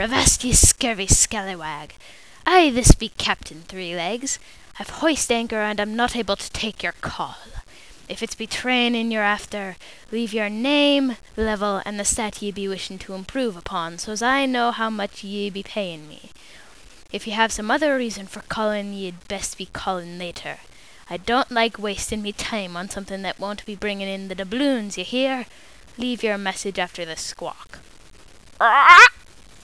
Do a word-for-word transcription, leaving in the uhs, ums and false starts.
avast ye scurvy scallywag! I this be Captain Three Legs. I've hoist anchor and am not able to take your call. If it's be training you're after, leave your name, level, and the stat ye be wishing to improve upon, so's I know how much ye be paying me. If ye have some other reason for calling, ye'd best be calling later. I don't like wasting me time on something that won't be bringing in the doubloons, ye hear? Leave your message after the squawk."